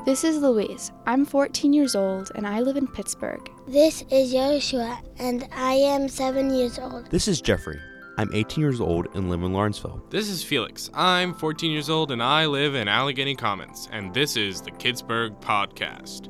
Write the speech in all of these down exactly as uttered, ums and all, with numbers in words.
This is Louise. I'm fourteen years old and I live in Pittsburgh. This is Joshua and I am seven years old. This is Jeffrey. I'm eighteen years old and live in Lawrenceville. This is Felix. I'm fourteen years old and I live in Allegheny Commons. And this is the Kidsburg Podcast.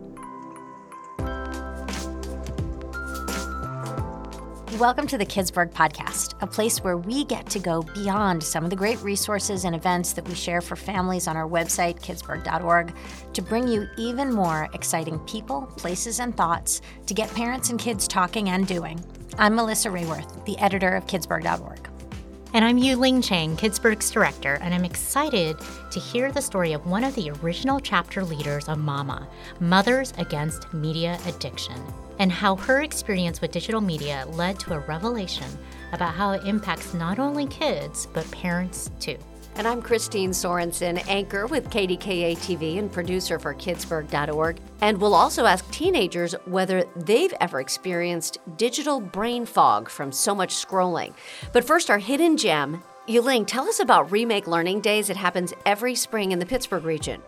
Welcome to the Kidsburg Podcast, a place where we get to go beyond some of the great resources and events that we share for families on our website, kidsburg dot org, to bring you even more exciting people, places, and thoughts to get parents and kids talking and doing. I'm Melissa Rayworth, the editor of kidsburg dot org. And I'm Yu-Ling Chang, Kidsburg's director, and I'm excited to hear the story of one of the original chapter leaders of MAMA, Mothers Against Media Addiction, and how her experience with digital media led to a revelation about how it impacts not only kids, but parents too. And I'm Christine Sorensen, anchor with K D K A T V and producer for kidsburg dot org. And we'll also ask teenagers whether they've ever experienced digital brain fog from so much scrolling. But first, our hidden gem. Yu-Ling, tell us about Remake Learning Days. It happens every spring in the Pittsburgh region.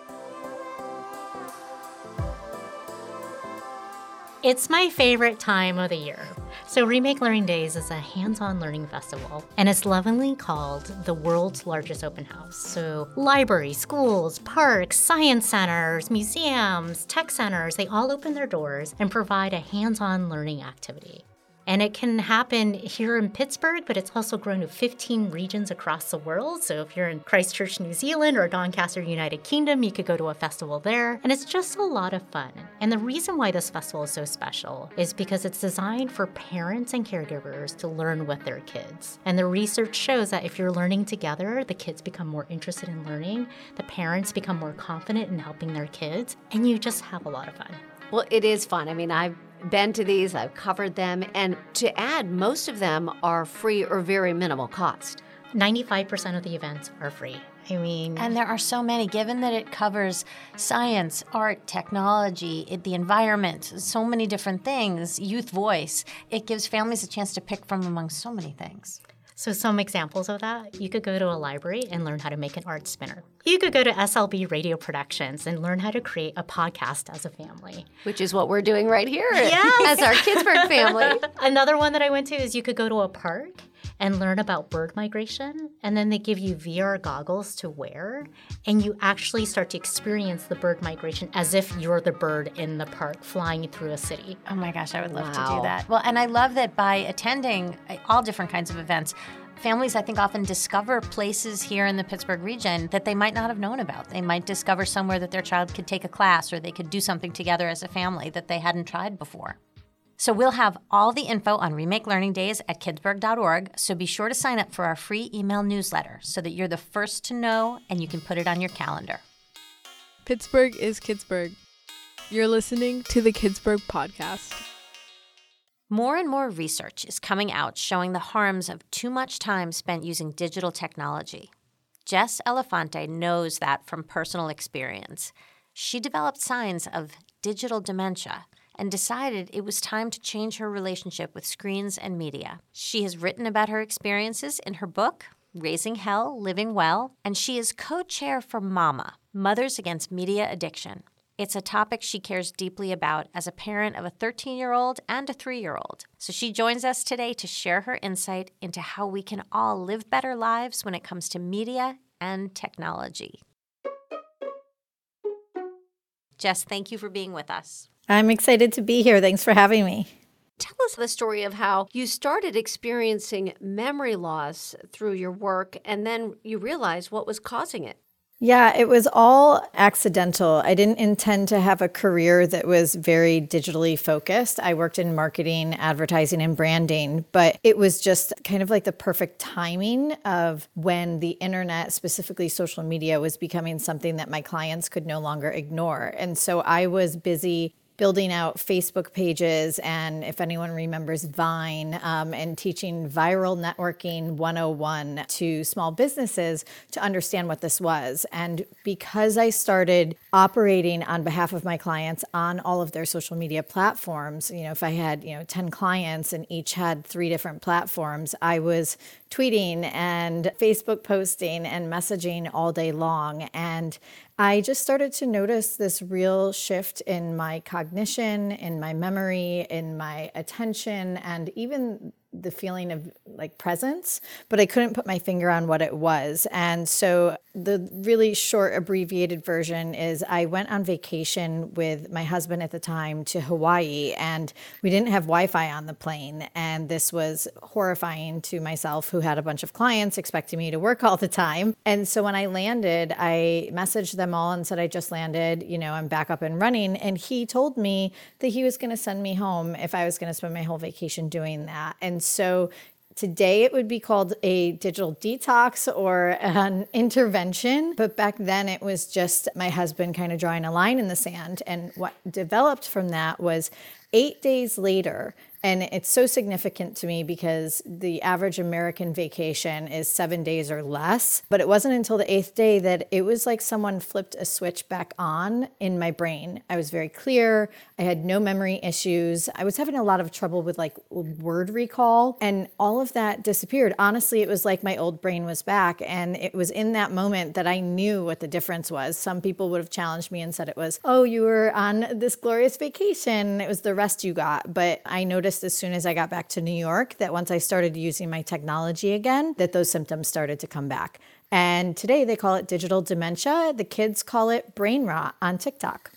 It's my favorite time of the year. So Remake Learning Days is a hands-on learning festival, and it's lovingly called the world's largest open house. So libraries, schools, parks, science centers, museums, tech centers, they all open their doors and provide a hands-on learning activity. And it can happen here in Pittsburgh, but it's also grown to fifteen regions across the world. So if you're in Christchurch, New Zealand, or Doncaster, United Kingdom, you could go to a festival there. And it's just a lot of fun. And the reason why this festival is so special is because it's designed for parents and caregivers to learn with their kids. And the research shows that if you're learning together, the kids become more interested in learning, the parents become more confident in helping their kids, and you just have a lot of fun. Well, it is fun. I mean, I've been to these, I've covered them, and to add, most of them are free or very minimal cost. ninety-five percent of the events are free. I mean... And there are so many, given that it covers science, art, technology, it, the environment, so many different things, youth voice. It gives families a chance to pick from among so many things. So some examples of that, you could go to a library and learn how to make an art spinner. You could go to S L B Radio Productions and learn how to create a podcast as a family. Which is what we're doing right here yes. as our Kidsburg family. Another one that I went to is you could go to a park and learn about bird migration, and then they give you V R goggles to wear, and you actually start to experience the bird migration as if you're the bird in the park flying through a city. Oh my gosh, I would love Wow. to do that. Well, and I love that by attending all different kinds of events, families, I think, often discover places here in the Pittsburgh region that they might not have known about. They might discover somewhere that their child could take a class or they could do something together as a family that they hadn't tried before. So we'll have all the info on Remake Learning Days at kidsburg dot org, so be sure to sign up for our free email newsletter so that you're the first to know and you can put it on your calendar. Pittsburgh is Kidsburgh. You're listening to the Kidsburg Podcast. More and more research is coming out showing the harms of too much time spent using digital technology. Jess Elefante knows that from personal experience. She developed signs of digital dementia and decided it was time to change her relationship with screens and media. She has written about her experiences in her book, Raising Hell, Living Well, and she is co-chair for MAMA, Mothers Against Media Addiction. It's a topic she cares deeply about as a parent of a thirteen-year-old and a three-year-old. So she joins us today to share her insight into how we can all live better lives when it comes to media and technology. Jess, thank you for being with us. I'm excited to be here. Thanks for having me. Tell us the story of how you started experiencing memory loss through your work, and then you realized what was causing it. Yeah, it was all accidental. I didn't intend to have a career that was very digitally focused. I worked in marketing, advertising, and branding, but it was just kind of like the perfect timing of when the internet, specifically social media, was becoming something that my clients could no longer ignore. And so I was busy building out Facebook pages, and if anyone remembers Vine, um, and teaching viral networking one oh one to small businesses to understand what this was. And because I started operating on behalf of my clients on all of their social media platforms, you know, if I had, you know, ten clients and each had three different platforms, I was tweeting and Facebook posting and messaging all day long. And I just started to notice this real shift in my cognition, in my memory, in my attention, and even the feeling of like presence, but I couldn't put my finger on what it was. And so the really short abbreviated version is I went on vacation with my husband at the time to Hawaii, and we didn't have Wi-Fi on the plane. And this was horrifying to myself, who had a bunch of clients expecting me to work all the time. And so when I landed, I messaged them all and said, I just landed, you know, I'm back up and running. And he told me that he was going to send me home if I was going to spend my whole vacation doing that. And so today it would be called a digital detox or an intervention. But back then it was just my husband kind of drawing a line in the sand. And what developed from that was eight days later, and it's so significant to me because the average American vacation is seven days or less. But it wasn't until the eighth day that it was like someone flipped a switch back on in my brain. I was very clear. I had no memory issues. I was having a lot of trouble with like word recall, and all of that disappeared. Honestly, it was like my old brain was back. And it was in that moment that I knew what the difference was. Some people would have challenged me and said it was, oh, you were on this glorious vacation. It was the rest you got. But I noticed as soon as I got back to New York that once I started using my technology again, that those symptoms started to come back. And today they call it digital dementia. The kids call it brain rot on TikTok.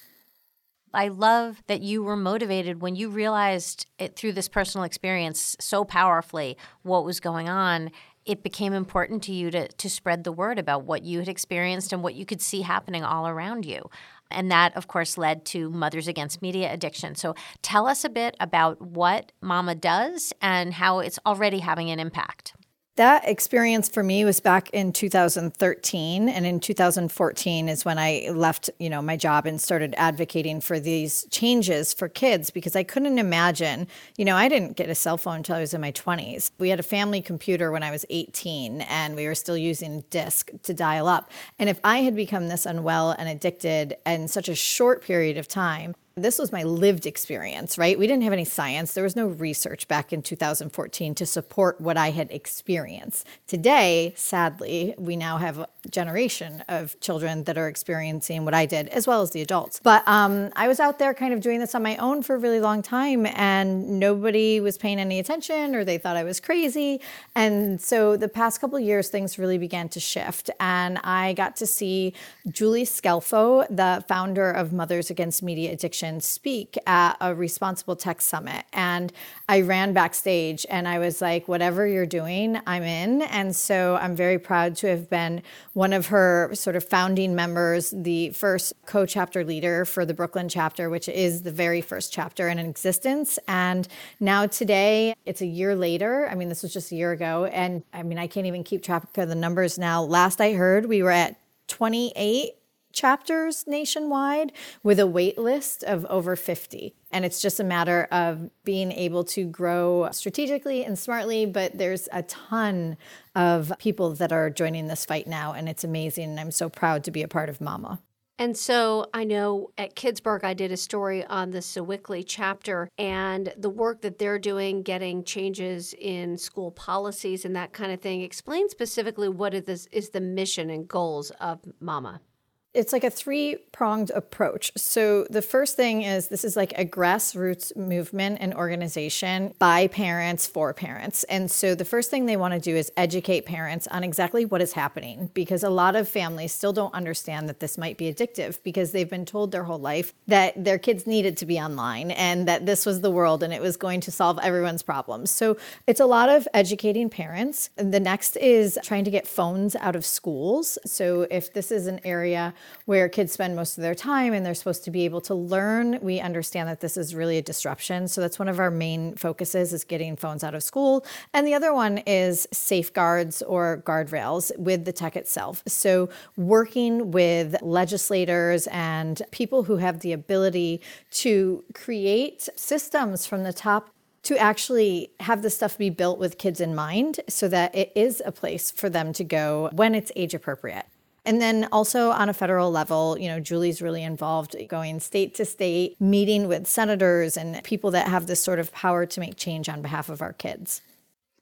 I love that you were motivated when you realized it through this personal experience so powerfully what was going on. It became important to you to, to spread the word about what you had experienced and what you could see happening all around you. And that, of course, led to Mothers Against Media Addiction. So tell us a bit about what Mama does and how it's already having an impact. That experience for me was back in two thousand thirteen, and in two thousand fourteen is when I left, you know, my job and started advocating for these changes for kids, because I couldn't imagine, you know, I didn't get a cell phone until I was in my twenties. We had a family computer when I was eighteen, and we were still using disk to dial up. And if I had become this unwell and addicted in such a short period of time, this was my lived experience, right? We didn't have any science. There was no research back in two thousand fourteen to support what I had experienced. Today, sadly, we now have a generation of children that are experiencing what I did, as well as the adults. But um, I was out there kind of doing this on my own for a really long time, and nobody was paying any attention, or they thought I was crazy. And so the past couple of years, things really began to shift. And I got to see Julie Scelfo, the founder of Mothers Against Media Addiction, speak at a Responsible Tech Summit. And I ran backstage and I was like, whatever you're doing, I'm in. And so I'm very proud to have been one of her sort of founding members, the first co-chapter leader for the Brooklyn chapter, which is the very first chapter in existence. And now today, it's a year later. I mean, this was just a year ago. And I mean, I can't even keep track of the numbers now. Last I heard, we were at twenty-eight chapters nationwide with a wait list of over fifty. And it's just a matter of being able to grow strategically and smartly, but there's a ton of people that are joining this fight now, and it's amazing. And I'm so proud to be a part of Mama. And so I know at Kidsburg, I did a story on the Sewickley chapter and the work that they're doing, getting changes in school policies and that kind of thing. Explain specifically what it is, is the mission and goals of Mama. It's like a three-pronged approach. So the first thing is this is like a grassroots movement and organization by parents for parents. And so the first thing they want to do is educate parents on exactly what is happening, because a lot of families still don't understand that this might be addictive because they've been told their whole life that their kids needed to be online and that this was the world and it was going to solve everyone's problems. So it's a lot of educating parents. The next is trying to get phones out of schools. So if this is an area where kids spend most of their time and they're supposed to be able to learn, we understand that this is really a disruption. So that's one of our main focuses, is getting phones out of school. And the other one is safeguards or guardrails with the tech itself. So working with legislators and people who have the ability to create systems from the top to actually have this stuff be built with kids in mind so that it is a place for them to go when it's age appropriate. And then also on a federal level, you know, Julie's really involved going state to state, meeting with senators and people that have this sort of power to make change on behalf of our kids.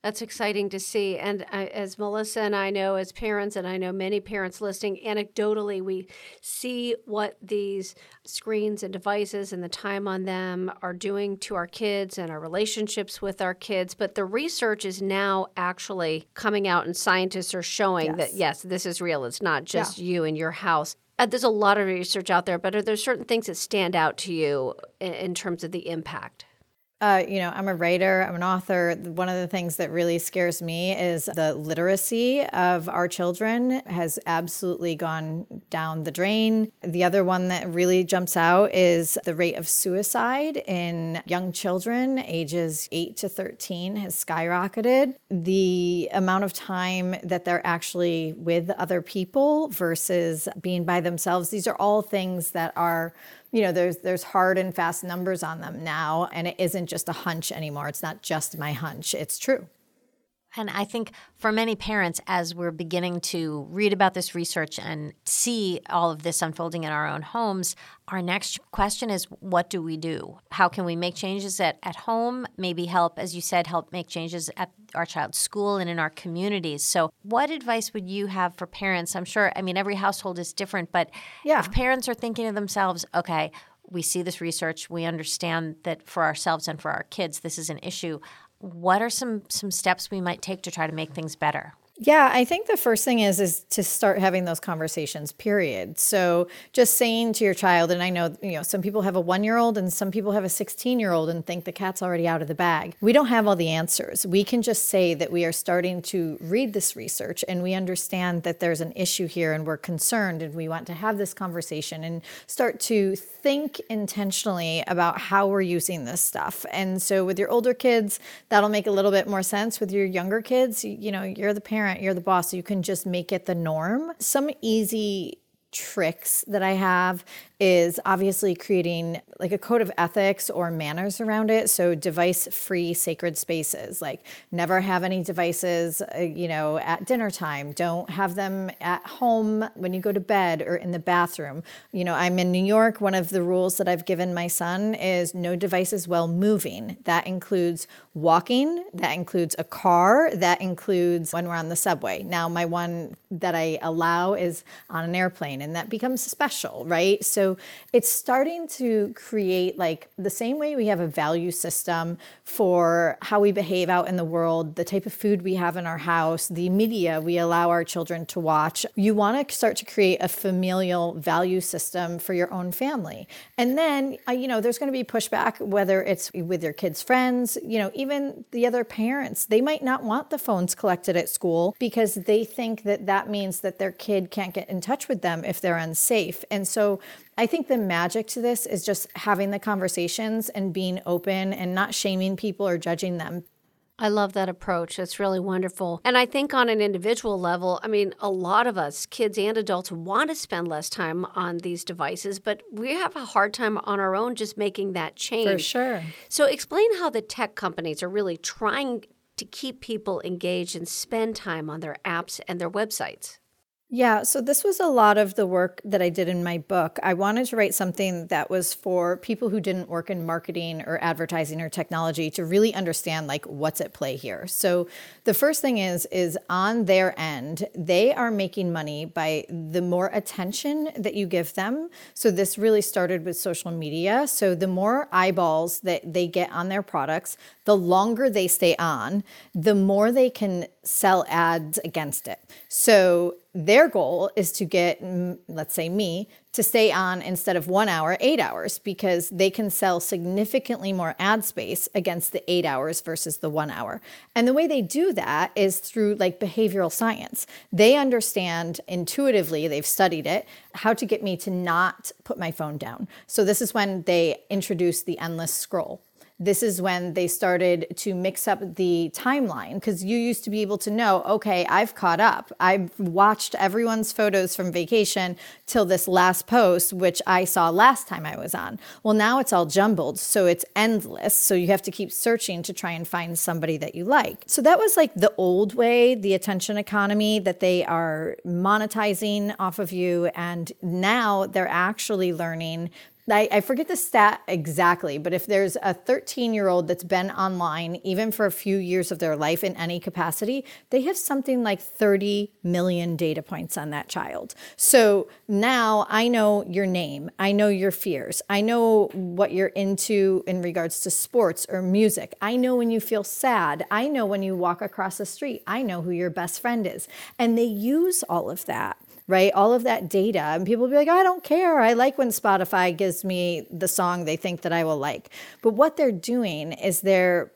That's exciting to see. And uh, as Melissa and I know as parents, and I know many parents listening, anecdotally, we see what these screens and devices and the time on them are doing to our kids and our relationships with our kids. But the research is now actually coming out, and scientists are showing yes. that, yes, this is real. It's not just yeah. you and your house. Uh, there's a lot of research out there, but are there certain things that stand out to you in, in terms of the impact? Uh, you know, I'm a writer, I'm an author. One of the things that really scares me is the literacy of our children has absolutely gone down the drain. The other one that really jumps out is the rate of suicide in young children, ages eight to thirteen, has skyrocketed. The amount of time that they're actually with other people versus being by themselves, these are all things that are you know, there's there's hard and fast numbers on them now, and it isn't just a hunch anymore. It's not just my hunch. It's true. And I think for many parents, as we're beginning to read about this research and see all of this unfolding in our own homes, our next question is, what do we do? How can we make changes at, at home? Maybe help, as you said, help make changes at our child's school and in our communities. So what advice would you have for parents? I'm sure, I mean, every household is different, but yeah. if parents are thinking to themselves, okay, we see this research, we understand that for ourselves and for our kids, this is an issue. What are some some steps we might take to try to make things better? Yeah, I think the first thing is is to start having those conversations, period. So just saying to your child, and I know, you know, some people have a one-year-old and some people have a sixteen-year-old and think the cat's already out of the bag. We don't have all the answers. We can just say that we are starting to read this research and we understand that there's an issue here and we're concerned and we want to have this conversation and start to think intentionally about how we're using this stuff. And so with your older kids, that'll make a little bit more sense. With your younger kids, you know, you're the parent, you're the boss, so you can just make it the norm. Some easy tricks that I have is obviously creating like a code of ethics or manners around it. So device-free sacred spaces, like never have any devices, uh, you know, at dinner time. Don't have them at home when you go to bed or in the bathroom. You know, I'm in New York. One of the rules that I've given my son is no devices while moving. That includes walking. That includes a car. That includes when we're on the subway. Now, my one that I allow is on an airplane, and that becomes special, right? So it's starting to create like the same way we have a value system for how we behave out in the world, the type of food we have in our house, the media we allow our children to watch. You want to start to create a familial value system for your own family. And then, uh, you know, there's going to be pushback, whether it's with your kids' friends, you know, even the other parents. They might not want the phones collected at school because they think that that means that their kid can't get in touch with them if they're unsafe. And so I think the magic to this is just having the conversations and being open and not shaming people or judging them. I love that approach. It's really wonderful. And I think on an individual level, I mean, a lot of us, kids and adults, want to spend less time on these devices, but we have a hard time on our own just making that change. For sure. So explain how the tech companies are really trying to keep people engaged and spend time on their apps and their websites. Yeah, so this was a lot of the work that I did in my book. I wanted to write something that was for people who didn't work in marketing or advertising or technology to really understand like what's at play here. So the first thing is, is on their end, they are making money by the more attention that you give them. So this really started with social media. So the more eyeballs that they get on their products, the longer they stay on, the more they can sell ads against it. So their goal is to get, let's say me, to stay on instead of one hour, eight hours, because they can sell significantly more ad space against the eight hours versus the one hour. And the way they do that is through like behavioral science. They understand intuitively, they've studied it, how to get me to not put my phone down. So this is when they introduced the endless scroll. This is when they started to mix up the timeline, because you used to be able to know, okay, I've caught up. I've watched everyone's photos from vacation till this last post, which I saw last time I was on. Well, now it's all jumbled, so it's endless. So you have to keep searching to try and find somebody that you like. So that was like the old way, the attention economy that they are monetizing off of you. And now they're actually learning I, I forget the stat exactly, but if there's a thirteen-year-old that's been online, even for a few years of their life in any capacity, they have something like thirty million data points on that child. So now I know your name. I know your fears. I know what you're into in regards to sports or music. I know when you feel sad. I know when you walk across the street. I know who your best friend is. And they use all of that. Right? All of that data. And people will be like, I don't care. I like when Spotify gives me the song they think that I will like. But what they're doing is they're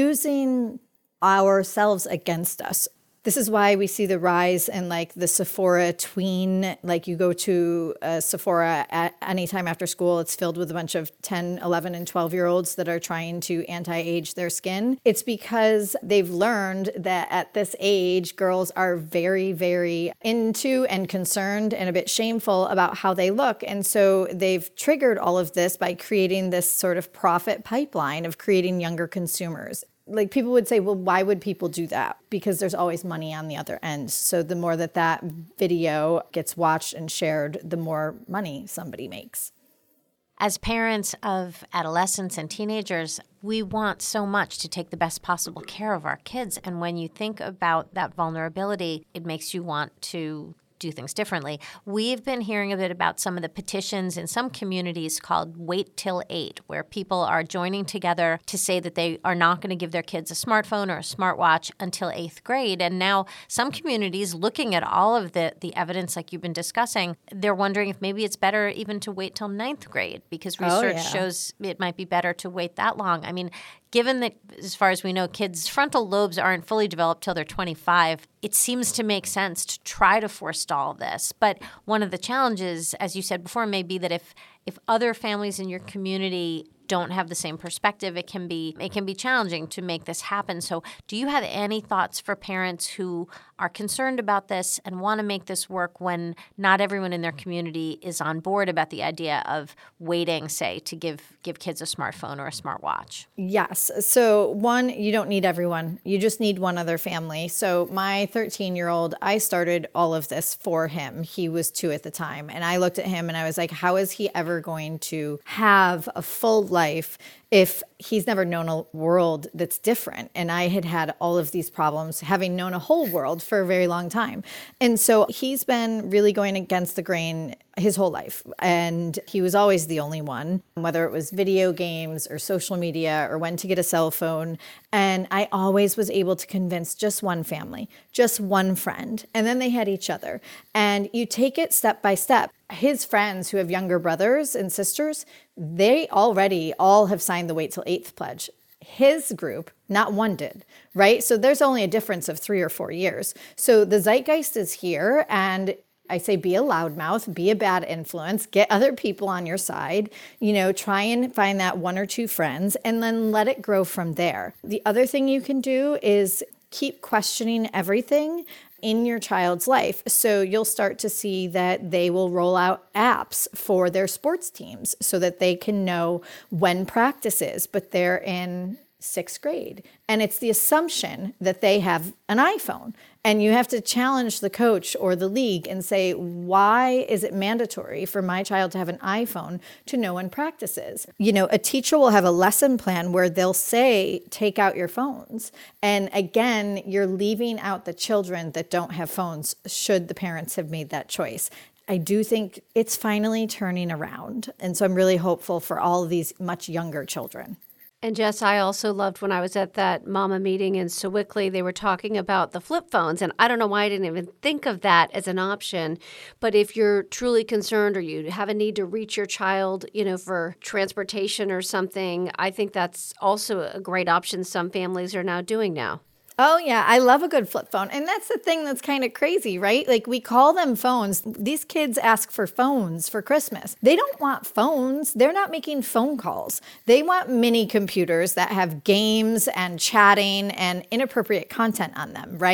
using ourselves against us. This is why we see the rise in like the Sephora tween, like you go to a Sephora at any time after school, it's filled with a bunch of ten, eleven, and twelve year olds that are trying to anti-age their skin. It's because they've learned that at this age, girls are very, very into and concerned and a bit shameful about how they look. And so they've triggered all of this by creating this sort of profit pipeline of creating younger consumers. Like people would say, well, why would people do that? Because there's always money on the other end. So the more that that video gets watched and shared, the more money somebody makes. As parents of adolescents and teenagers, we want so much to take the best possible care of our kids. And when you think about that vulnerability, it makes you want to do things differently. We've been hearing a bit about some of the petitions in some communities called Wait Till Eight, where people are joining together to say that they are not going to give their kids a smartphone or a smartwatch until eighth grade. And now some communities, looking at all of the, the evidence like you've been discussing, they're wondering if maybe it's better even to wait till ninth grade because research oh, yeah. shows it might be better to wait that long. I mean, given that, as far as we know, kids' frontal lobes aren't fully developed till they're twenty-five, it seems to make sense to try to forestall this. But one of the challenges, as you said before, may be that if if other families in your community don't have the same perspective, it can be it can be challenging to make this happen. So do you have any thoughts for parents who are concerned about this and want to make this work when not everyone in their community is on board about the idea of waiting, say, to give give kids a smartphone or a smartwatch? Yes. So one, you don't need everyone. You just need one other family. So my thirteen-year-old, I started all of this for him. He was two at the time. And I looked at him and I was like, how is he ever going to have a full life if he's never known a world that's different? And I had had all of these problems having known a whole world for a very long time. And so he's been really going against the grain his whole life. And he was always the only one, whether it was video games or social media or when to get a cell phone. And I always was able to convince just one family, just one friend. And then they had each other. And you take it step by step. His friends who have younger brothers and sisters, they already all have signed the Wait Till Eighth pledge. His group, not one did, right? So there's only a difference of three or four years. So the zeitgeist is here, and I say be a loudmouth, be a bad influence, get other people on your side, you know, try and find that one or two friends, and then let it grow from there. The other thing you can do is keep questioning everything in your child's life. So you'll start to see that they will roll out apps for their sports teams so that they can know when practice is, but they're in sixth grade. And it's the assumption that they have an iPhone. And you have to challenge the coach or the league and say, why is it mandatory for my child to have an iPhone to know when practice is? You know, a teacher will have a lesson plan where they'll say, take out your phones. And again, you're leaving out the children that don't have phones, should the parents have made that choice. I do think it's finally turning around. And so I'm really hopeful for all of these much younger children. And Jess, I also loved when I was at that mama meeting in Sewickley, they were talking about the flip phones. And I don't know why I didn't even think of that as an option. But if you're truly concerned or you have a need to reach your child, you know, for transportation or something, I think that's also a great option some families are now doing now. Oh, yeah. I love a good flip phone. And that's the thing that's kind of crazy, right? Like we call them phones. These kids ask for phones for Christmas. They don't want phones. They're not making phone calls. They want mini computers that have games and chatting and inappropriate content on them, right?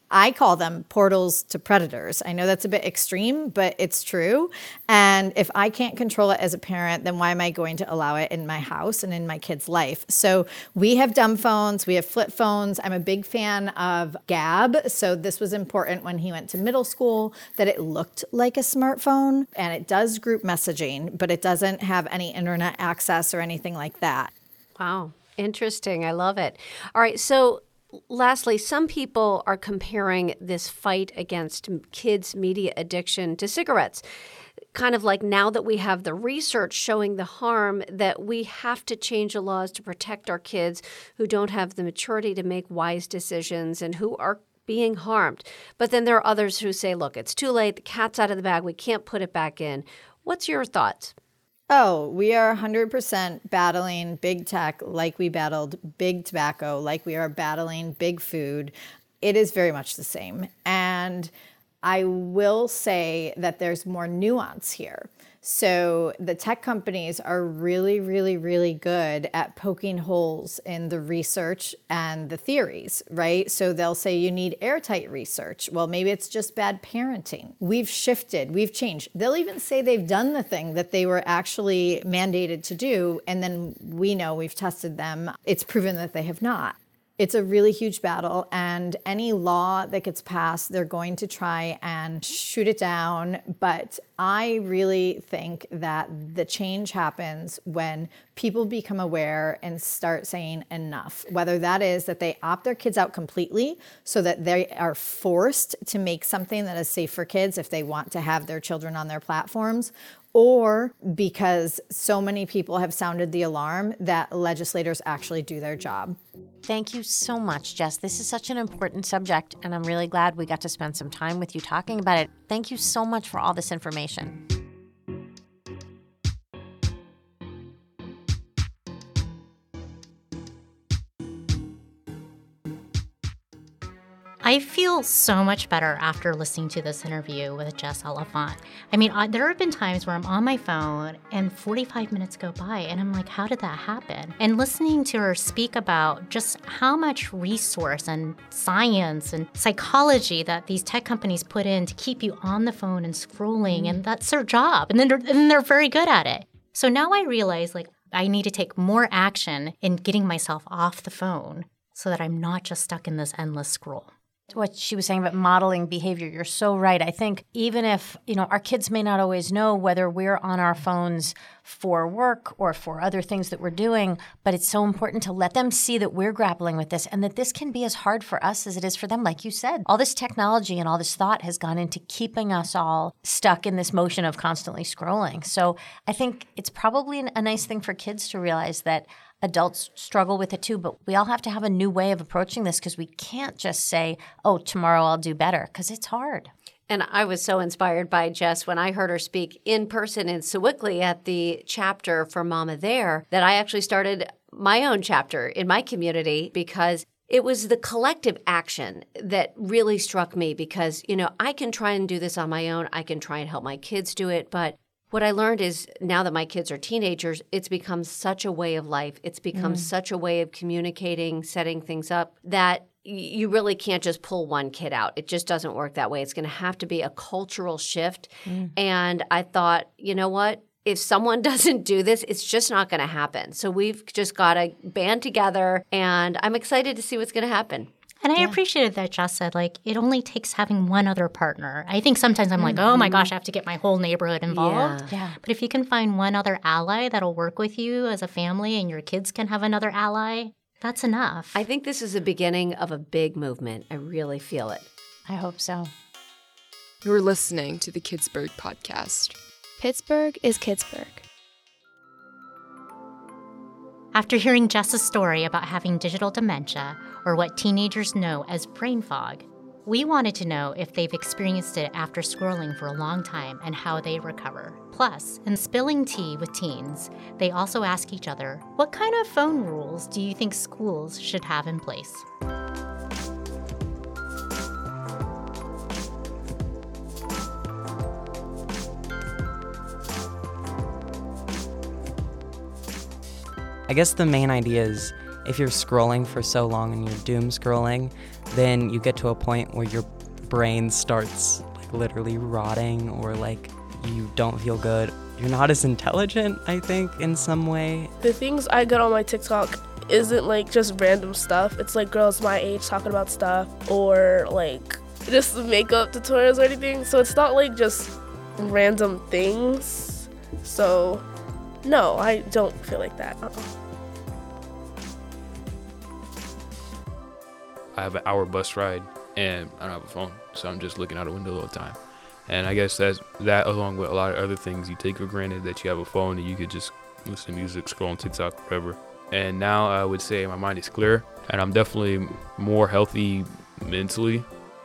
I call them portals to predators. I know that's a bit extreme, but it's true. And if I can't control it as a parent, then why am I going to allow it in my house and in my kid's life? So we have dumb phones, we have flip phones. I'm a big fan of Gab. So this was important when he went to middle school, that it looked like a smartphone, and it does group messaging, but it doesn't have any internet access or anything like that. Wow. Interesting. I love it. All right. So lastly, some people are comparing this fight against kids' media addiction to cigarettes. Kind of like now that we have the research showing the harm, that we have to change the laws to protect our kids who don't have the maturity to make wise decisions and who are being harmed. But then there are others who say, look, it's too late. The cat's out of the bag. We can't put it back in. What's your thoughts? Oh, we are one hundred percent battling big tech like we battled big tobacco, like we are battling big food. It is very much the same. And I will say that there's more nuance here. So the tech companies are really, really, really good at poking holes in the research and the theories, right? So they'll say you need airtight research. Well, maybe it's just bad parenting. We've shifted, we've changed. They'll even say they've done the thing that they were actually mandated to do, and then we know we've tested them. It's proven that they have not. It's a really huge battle, and any law that gets passed, they're going to try and shoot it down. But I really think that the change happens when people become aware and start saying enough, whether that is that they opt their kids out completely so that they are forced to make something that is safe for kids if they want to have their children on their platforms, or because so many people have sounded the alarm that legislators actually do their job. Thank you so much, Jess. This is such an important subject, and I'm really glad we got to spend some time with you talking about it. Thank you so much for all this information. I feel so much better after listening to this interview with Jess Oliphant. I mean, I, there have been times where I'm on my phone and forty-five minutes go by and I'm like, how did that happen? And listening to her speak about just how much resource and science and psychology that these tech companies put in to keep you on the phone and scrolling, mm. and that's their job. And then they're, and they're very good at it. So now I realize, like, I need to take more action in getting myself off the phone so that I'm not just stuck in this endless scroll. What she was saying about modeling behavior, you're so right. I think even if, you know, our kids may not always know whether we're on our phones for work or for other things that we're doing, but it's so important to let them see that we're grappling with this and that this can be as hard for us as it is for them. Like you said, all this technology and all this thought has gone into keeping us all stuck in this motion of constantly scrolling. So I think it's probably a nice thing for kids to realize that adults struggle with it too, but we all have to have a new way of approaching this because we can't just say, oh, tomorrow I'll do better, because it's hard. And I was so inspired by Jess when I heard her speak in person in Sewickley at the chapter for Mama There, that I actually started my own chapter in my community because it was the collective action that really struck me because, you know, I can try and do this on my own. I can try and help my kids do it, but what I learned is now that my kids are teenagers, it's become such a way of life. It's become mm. such a way of communicating, setting things up that you really can't just pull one kid out. It just doesn't work that way. It's going to have to be a cultural shift. Mm. And I thought, you know what? If someone doesn't do this, it's just not going to happen. So we've just got to band together, and I'm excited to see what's going to happen. And I yeah. appreciated that Jess said, like, it only takes having one other partner. I think sometimes I'm mm-hmm. like, oh my gosh, I have to get my whole neighborhood involved. Yeah. yeah. But if you can find one other ally that'll work with you as a family and your kids can have another ally, that's enough. I think this is the beginning of a big movement. I really feel it. I hope so. You're listening to the Kidsburg podcast. Pittsburgh is Kidsburg. After hearing Jess's story about having digital dementia, or what teenagers know as brain fog, we wanted to know if they've experienced it after scrolling for a long time and how they recover. Plus, in Spilling Tea with Teens, they also ask each other, what kind of phone rules do you think schools should have in place? I guess the main idea is if you're scrolling for so long and you're doom scrolling, then you get to a point where your brain starts like literally rotting, or like you don't feel good. You're not as intelligent, I think, in some way. The things I get on my TikTok isn't like just random stuff. It's like girls my age talking about stuff, or like just makeup tutorials or anything. So it's not like just random things. So no, I don't feel like that. Uh-uh. I have an hour bus ride and I don't have a phone, so I'm just looking out a window all the time. And I guess that's that, along with a lot of other things you take for granted, that you have a phone and you could just listen to music, scroll on TikTok, whatever. And now I would say my mind is clear, and I'm definitely more healthy mentally.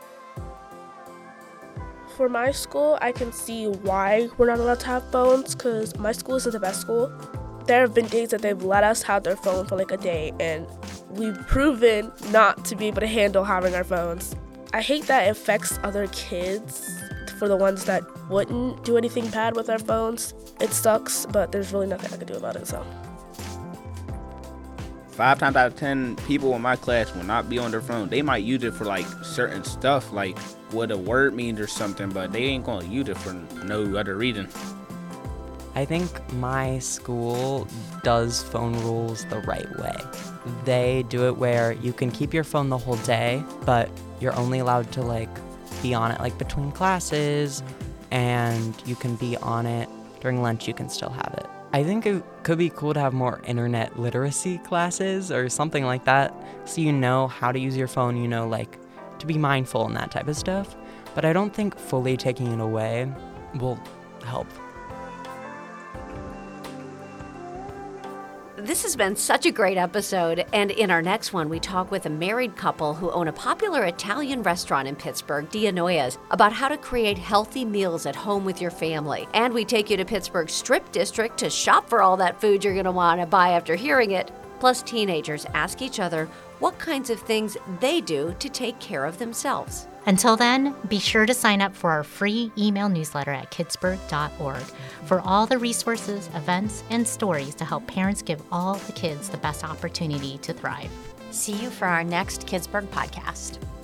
For my school, I can see why we're not allowed to have phones, because my school isn't the best school. There have been days that they've let us have their phone for like a day, and we've proven not to be able to handle having our phones. I hate that it affects other kids. For the ones that wouldn't do anything bad with our phones, it sucks, but there's really nothing I can do about it, so. Five times out of ten people in my class will not be on their phone. They might use it for like certain stuff, like what a word means or something, but they ain't gonna use it for no other reason. I think my school does phone rules the right way. They do it where you can keep your phone the whole day, but you're only allowed to like be on it like between classes, and you can be on it during lunch. You can still have it. I think it could be cool to have more internet literacy classes or something like that, so you know how to use your phone, you know, like to be mindful and that type of stuff. But I don't think fully taking it away will help. This has been such a great episode, and in our next one, we talk with a married couple who own a popular Italian restaurant in Pittsburgh, Dia Noya's, about how to create healthy meals at home with your family. And we take you to Pittsburgh's Strip District to shop for all that food you're going to want to buy after hearing it. Plus, teenagers ask each other what kinds of things they do to take care of themselves. Until then, be sure to sign up for our free email newsletter at kidsburg dot org for all the resources, events, and stories to help parents give all the kids the best opportunity to thrive. See you for our next Kidsburg podcast.